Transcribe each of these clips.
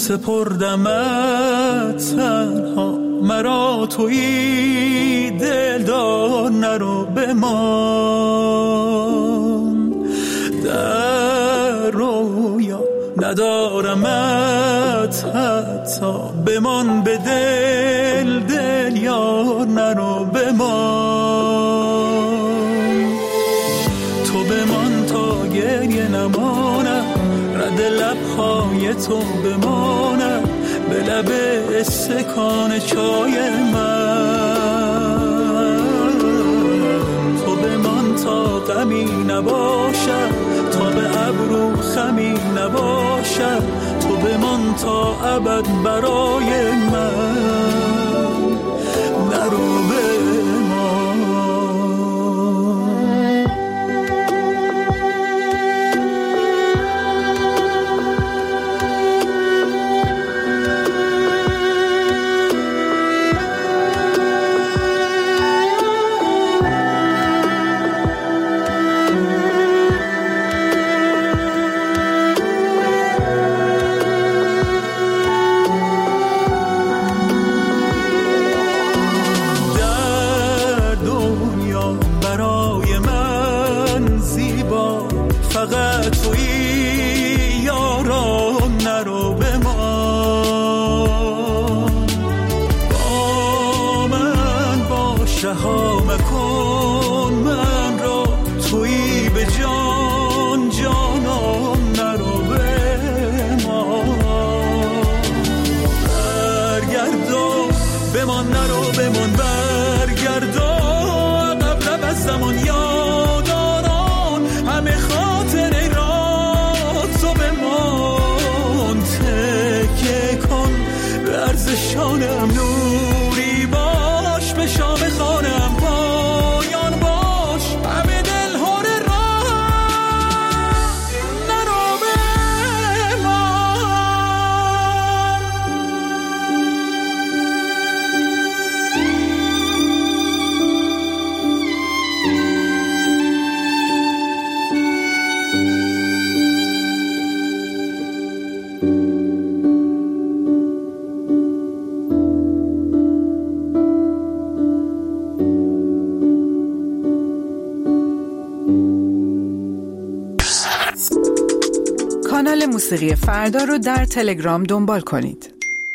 سپردمت تنها، مرا تویی دلدار نرو بمان. در رویا ندارمت حتی، بمان به دل دل یار نرو بمان. تو بمان تا گریه نمانم، رد لبهای تو بمانم به لب استکان چای من. تو بمان تا غمی نباشد، تا به ابرو خمی نباشد، تو بمان تا ابد برای من نرو بمان. شانم نوری باش، به شام خانم پایان باش، همه دل هر راه نرو کانال موسیقی فردا رو در تلگرام دنبال کنید.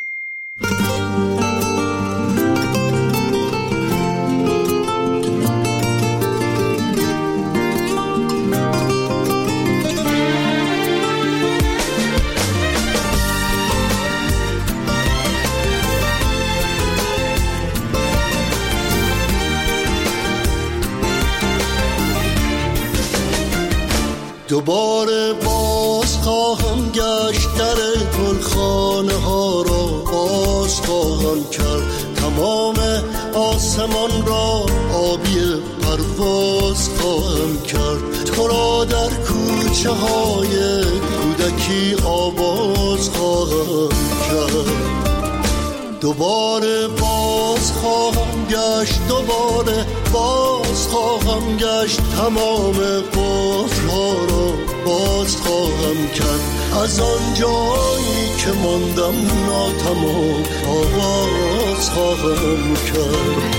دوباره باز خواهم گشت، در گلخانه ها را باز خواهم کرد، تمام آسمان را آبی پرواز خواهم کرد، تو را در کوچه های کودکی آواز خواهم کرد. دوباره باز خواهم گشت، دوباره باز خواهم گشت، تمام قفل‌ها را باز خواهم کرد، از آن جایی که ماندم ناتمام آغاز خواهم کرد.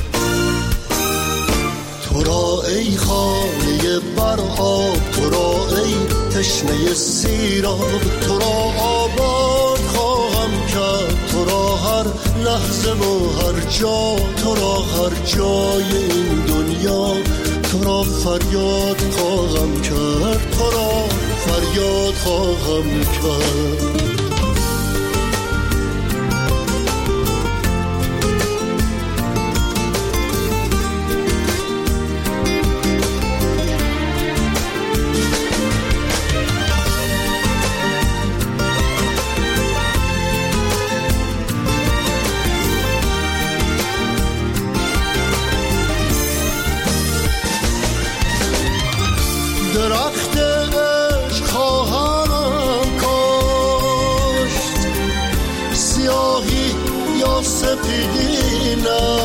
تو را ای خانه بر آب، تو را ای تشنه سیراب، تو را آباد خواهم کرد، تو را هر لحظه و هر جا، تو را هر جای این دنیا، تو را فریاد خواهم کرد، تو را فریاد خواهم کرد. درخت عشق خواهم کاشت، سیاهی یا سپیدی نه،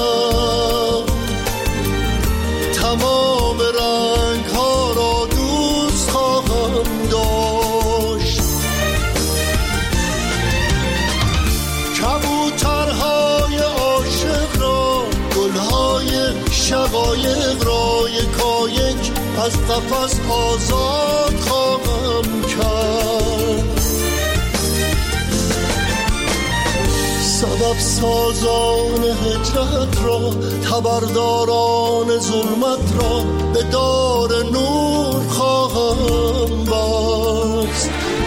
تمام رنگ ها را دوست خواهم داشت، از قفس آزاد خواهم کرد. سبب سازان هجرت را، خبرداران ظلمت را به دار نور خواهم بست.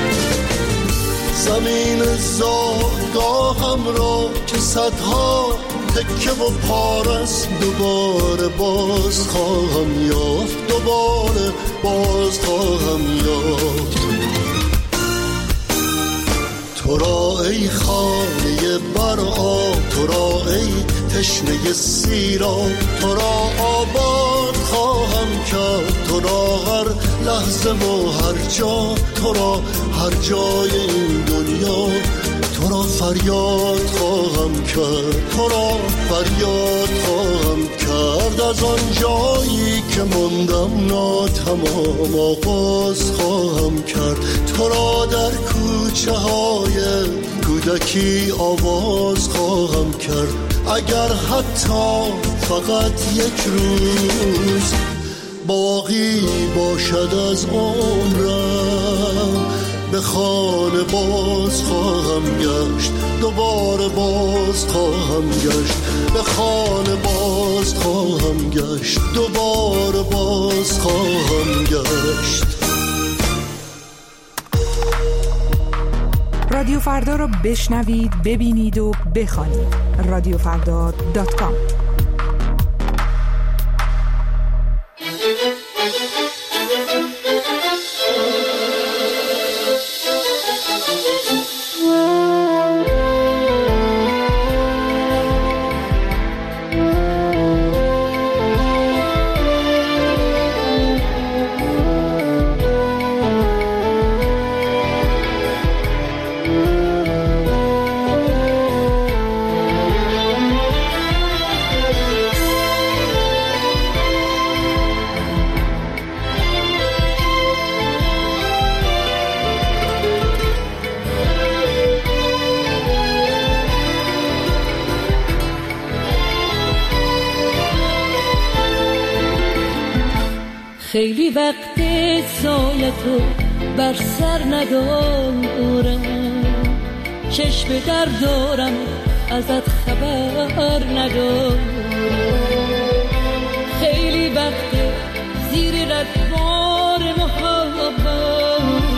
زمین زادگاهم را که صدها تکه و پارس دوباره باز خواهم یافت، دوباره باز خواهم یافت. تو را ای خانه بر آب، تو را ای تشنه سیراب، تو را آباد خواهم کرد. تو را هر لحظه و هر جا، تو را هر جای این دنیا، تو را فریاد خواهم کرد. تو را فریاد خواهم کرد. از آن جایی که ماندم ناتمام آغاز خواهم کرد. تو را در کوچه های کودکی آواز خواهم کرد. اگر حتی فقط یک روز باقی باشد از عمرم، به خانه باز خواهم گشت، دوباره باز خواهم گشت. به خانه باز خواهم گشت، دوباره باز خواهم گشت. رادیو فردا رو بشنوید، ببینید و بخوانید. radiofrda.com. خیلی وقت سایتو بر سر ندارم، چشم در دارم ازت خبر ندارم. خیلی وقت زیر رگبار محبت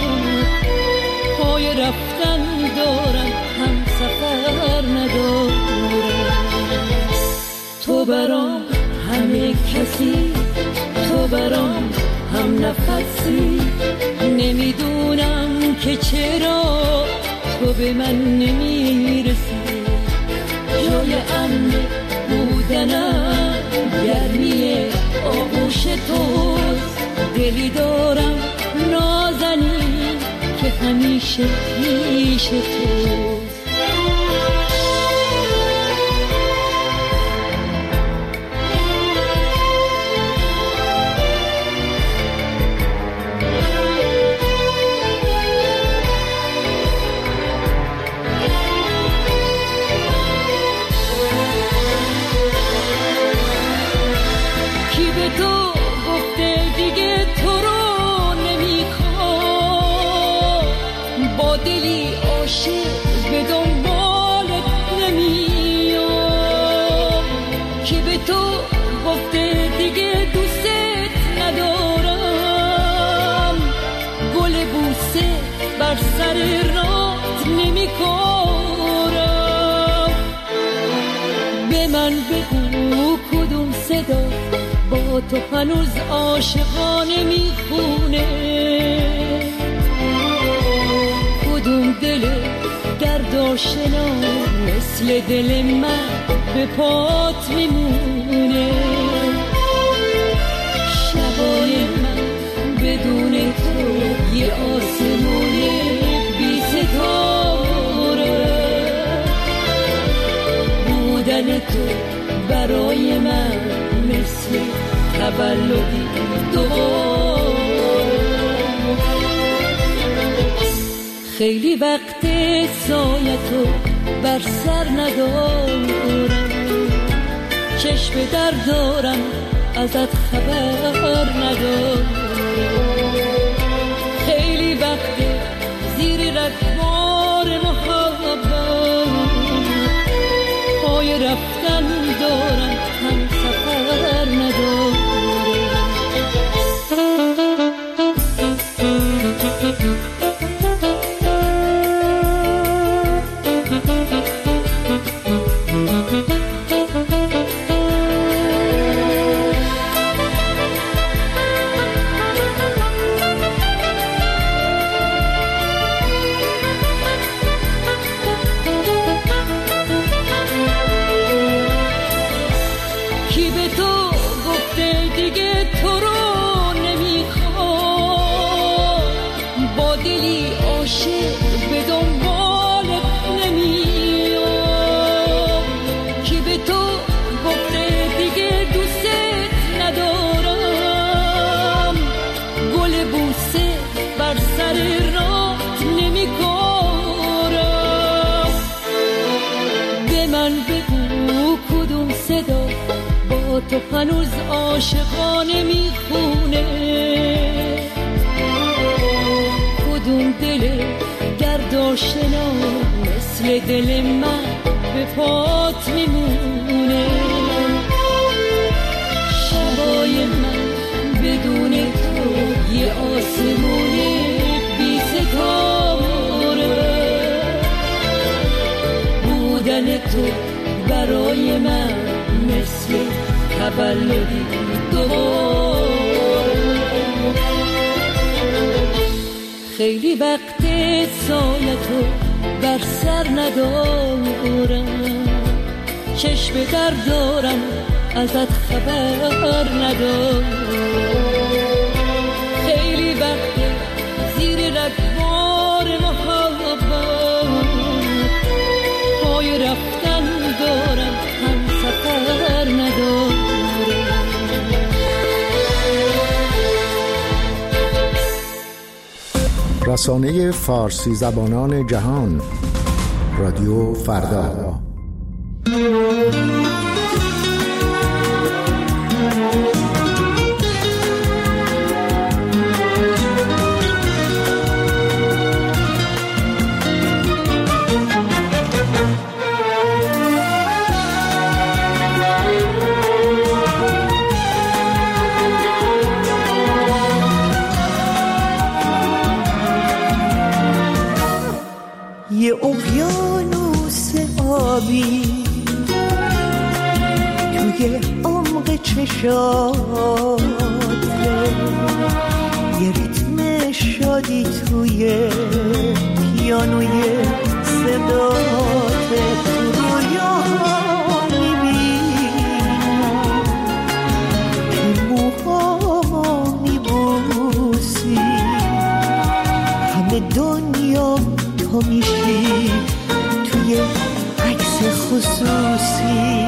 پای رفتن دارم، هم سفر ندارم. تو برام همه کسی، تو برام هم نفسی، نمیدونم که چرا تو به من نمیرسی. جای امن بودنم گرمی آغوش توست، دلی دارم نازنین که همیشه پیش توست. تو هنوز عاشقانه میخونه، کدوم دل درداشنا مثل دل من به پات میمونه. شبای من بدون تو یه آسمون بی ستاره، بودن تو برای من مثل تولدی دوباره. خیلی وقت سایتو بر سر ندارم، چشم در دارم ازت خبر ندارم. خیلی وقته زیر رگبار محبت پای رفتن دارم، هم سفر ندارم. تو هنوز عاشقانه میخونه، کدوم دل دردآشنا مثل دل من به پات میمونه. شبای من بدون تو یه آسمون بی ستاره، بودن تو برای من مثل تولدی دوباره. خیلی وقت سایتو بر سر ندارم، چشم در دارم ازت خبر ندارم. خیلی وقت زیر رگبار محبت پای رفتن دارم، هم سفر ندارم. رسانه فارسی زبانان جهان، رادیو فردا. یه اقیانوس آبی توی عمق چشاته، یه ریتم شادی توی پیانوی صداته. تو رویاها میبینم که موهامو میبوسی، همه دنیا تو میشی توی عکس خصوصی.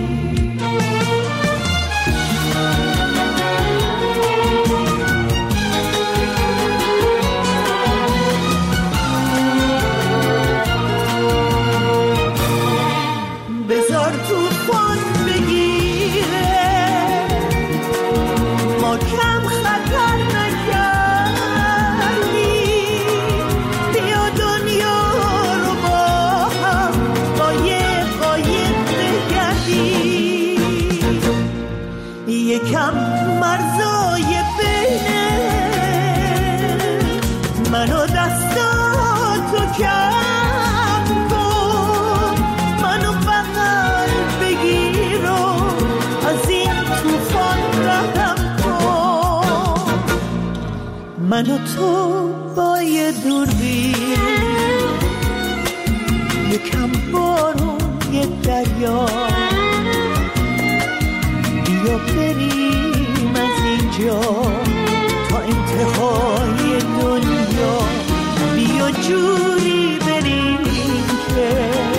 بذار طوفان بگیره، ما کم خطر نکردیم. بیا دنیا رو با هم قایق بگردیم، یکم مرزای بینه من و دستاتو کم کن، منو بغل بگیر و از این طوفان رهم کن. من و تو با یه دوربین، یکم بارون یه دریا، بیا بریم از اینجا تا انتهای دنیا. بیا جوری بریم که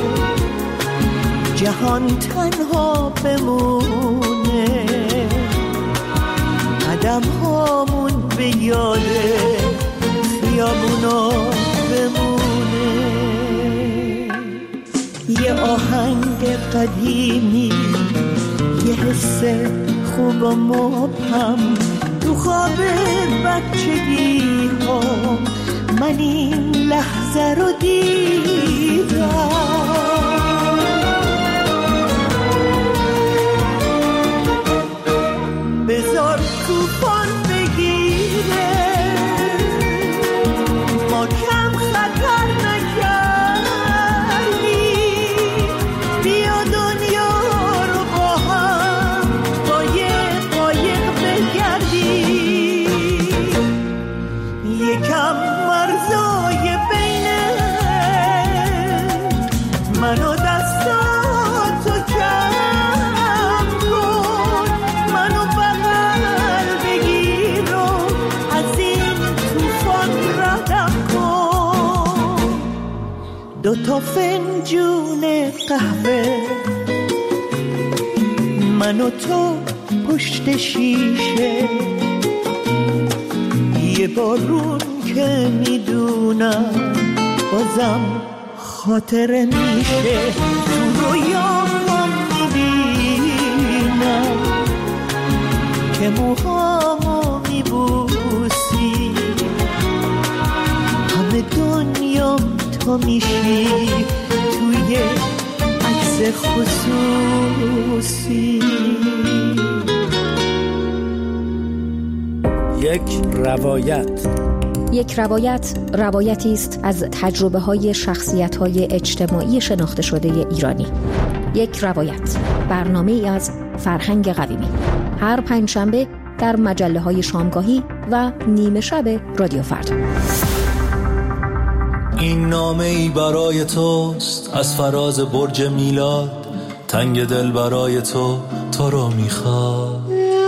جهان تنها بمونه، قدم هامون به یاده خیابونا بمونه. یه آهنگ قدیمی، یه حس خوب و مبهم تو خواب بچگی ها من این لحظه رو دیدم. بذار طوفان بگیره ما کم خطر نکردی، بیا دنیا رو با هم قایق بگردی، یکم مرزای بین من و دستاتو کم کن، منو بغل بگیر و از این طوفان ردم کن. 2 فنجون قهوه من و تو پشت شیشه، یه بارون که میدونم بازم خاطره میشه، تو رویام میبینم که موهامو میبوسی، همه دنیام تو میشی توی عکس خصوصی. یک روایت روایتی است از تجربه‌های شخصیت‌های اجتماعی شناخته شده ایرانی. یک روایت، برنامه‌ای از فرهنگ قویمی، هر پنجشنبه در مجله‌های شامگاهی و نیمه شب رادیو فردا. این نامه‌ای برای توست از فراز برج میلاد، تنگ دل برای تو رو میخواد.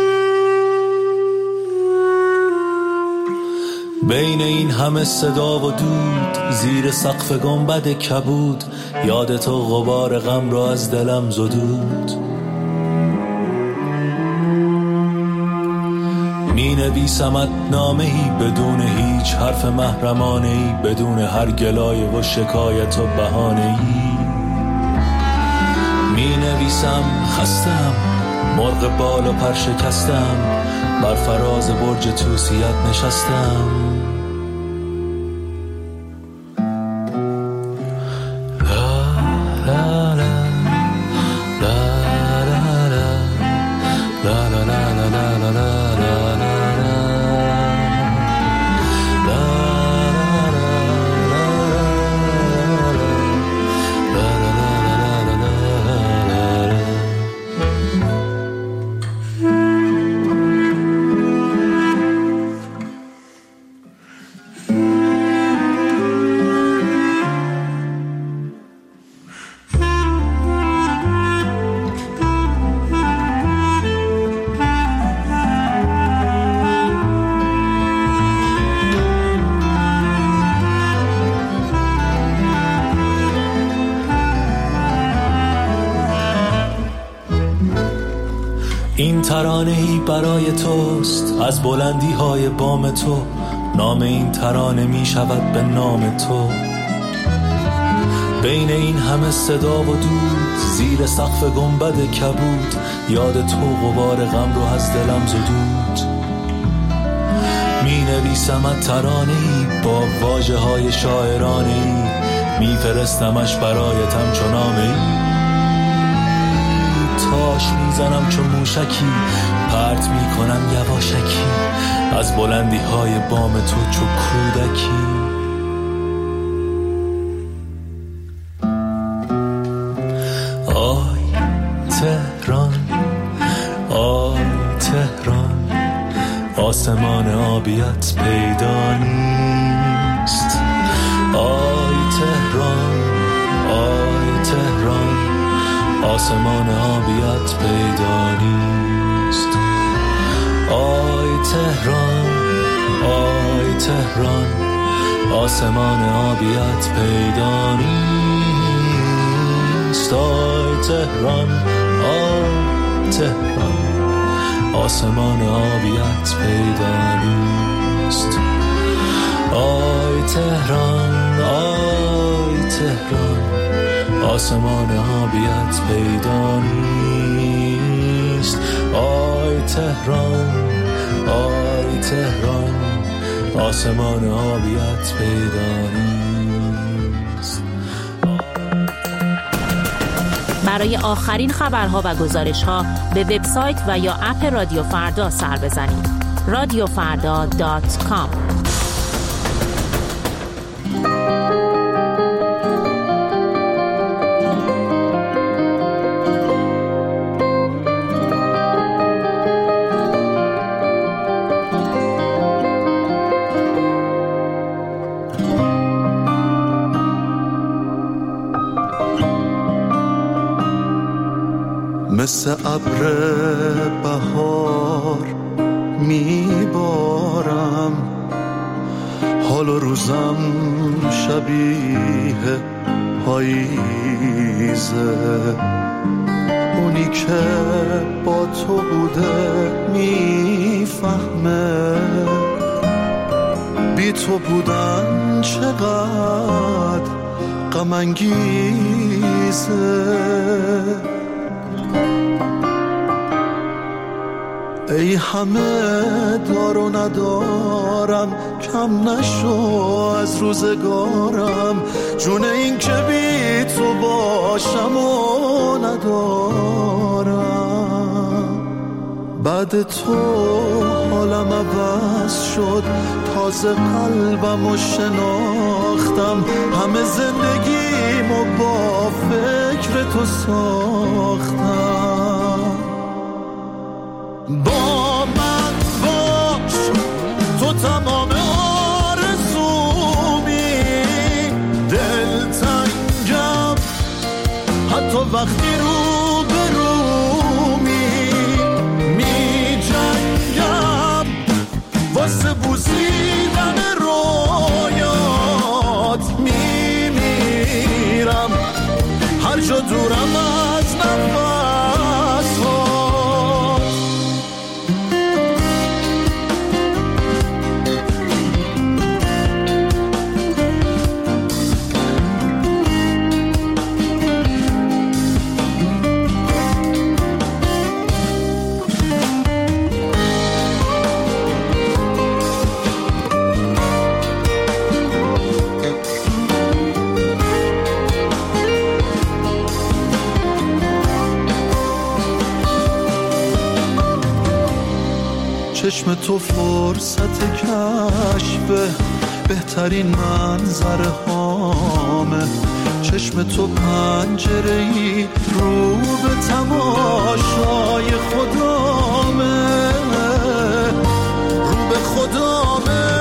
بین این همه صدا و دود، زیر سقف گنبد کبود، یاد تو غبار غم را از دلم زدود. می نویسمت نامه‌ای بدون هیچ حرف محرمانه‌ای، بدون هر گلایه و شکایت و بهانه‌ای. می نویسم خستم، مرغ بال و پر شکستم، بر فراز برج توسیت نشستم. این ترانه‌ای برای توست از بلندی‌های بام تو، نام این ترانه می شود به نام تو. بین این همه صدا و دود، زیر سقف گنبد کبود، یاد تو غبار غم رو از دلم زدود. می نویسمت ترانه‌ای با واژه‌های شاعرانه‌ای، می فرستمش برایتم چو نامه‌ای. تاش میزنم چون موشکی، پرت میکنم یواشکی، از بلندی های بام تو چو کودکی. آی تهران، آی تهران، آسمان آبیت پیدا نیست. آی تهران، آی تهران، آسمان آبیت پیدا نیست. آی تهران، آی تهران، آسمان آبیت پیدا نیست. آی تهران، آی تهران، آسمان آبیت پیدا نیست. آی تهران، آی تهران، آسمان آبیت پیدا نیست. آی تهران، آی تهران، آسمان آبیت پیدا نیست. برای آخرین خبرها و گزارش‌ها به وبسایت و یا اپ رادیو فردا سر بزنید. radiofarda.com. مثل ابر بهار میبارم، حال و روزم شبیه پاییزه. اونی که با تو بوده میفهمه بی تو بودن چقدر غم انگیزه. ای همه دار و ندارم، کم نشو از روزگارم، جون این که بی تو باشم و ندارم. بعد تو حالم عوض شد، تازه قلبم و شناختم، همه زندگیمو با فکر تو ساختم. با من باش، تو تمام آرزومی، دلتنگم حتی وقتی رو به رومی، می جنگم واسه بوسیدن رویات، می میرم هر جا دورم از نفس. چشم تو فرصت کشف بهترین منظره هامه، چشم تو پنجره‌ای رو به تماشای خدامه، رو به خدامه.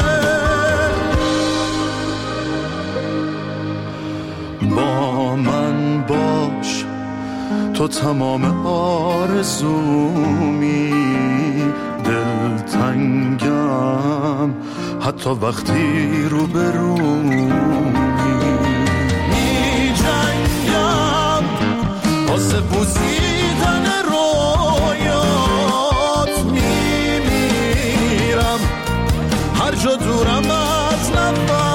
با من باش، تو تمام آرزومی، دلتنگم حتی وقتی رو به رومی، می جنگم واسه بوسیدن رویات، می میرم هر جا دورم از نفس.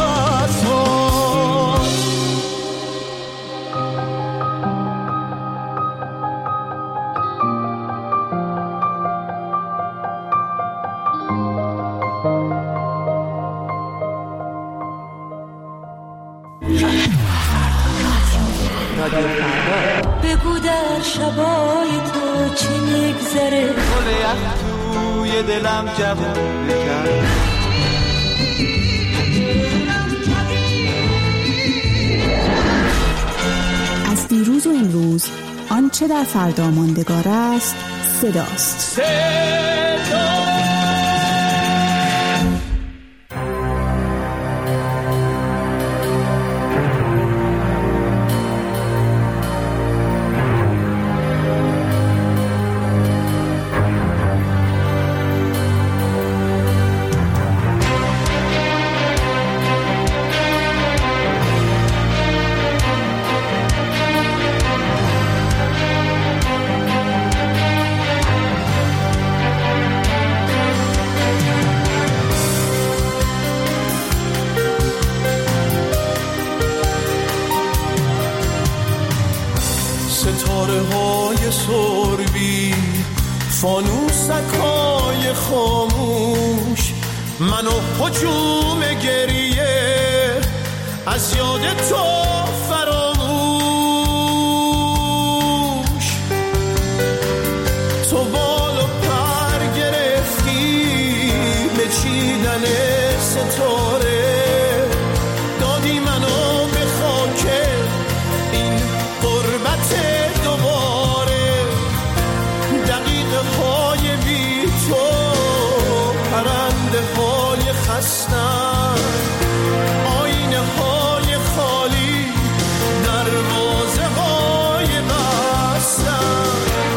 بگو در شبای تو چی میگذره، گل یخ توی دلم جوون بکن. از دیروز و امروز آنچه در فردا ماندگار است صداست. خاموش، منو هجوم گریه از یاد تو فراموش. تو بال و پر گرفتی به چیدن ستاره، دادی منو به خاک این غربت دوباره. دقیقه های بی تو پرنده های خستن، آینه های خالی دروازه های بستن.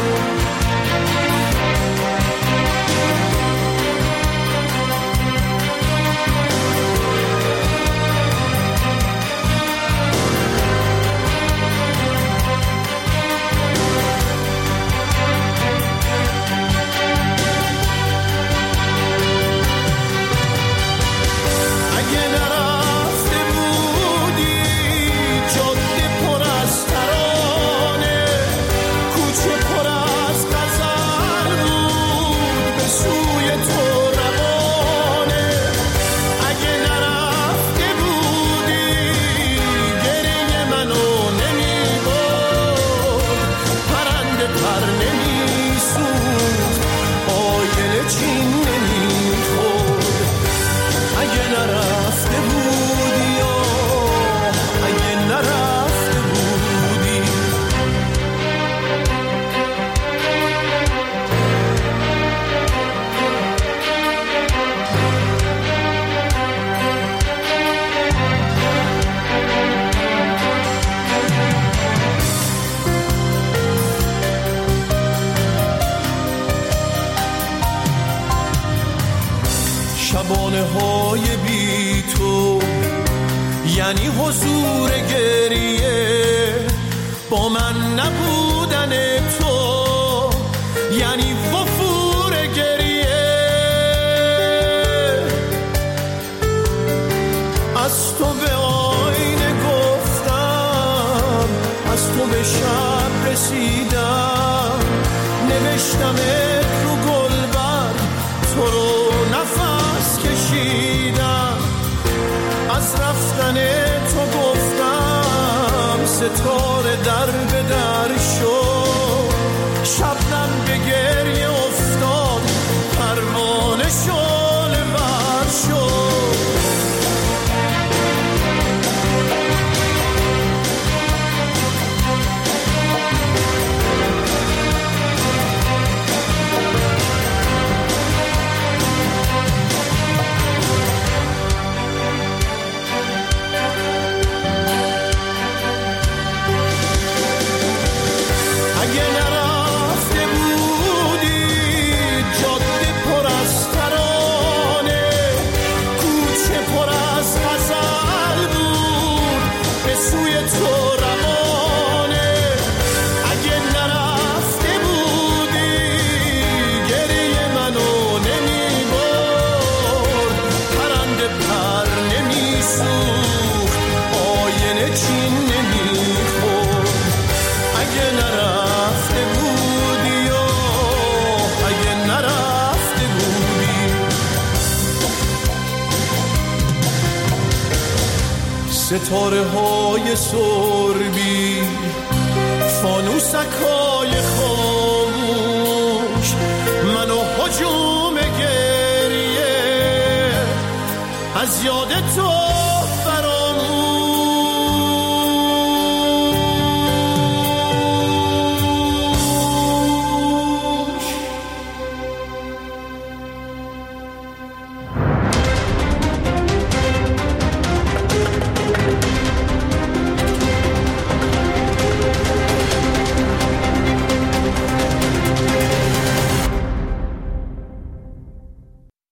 شبانه های بی تو یعنی حضور گریه، با من نبودن تو یعنی وفور گریه. از تو به آینه گفتم، از تو به شب رسیدم، نوشتم رو گلبر تو رو نفس کشیدم. از رفتن تو گفتم ستاره در به در شد، شبنم به گریه افتاد پروانه شعله ور شد. ستاره های سربی، فانوسک های خاموش، منو هجوم گریه از یاد تو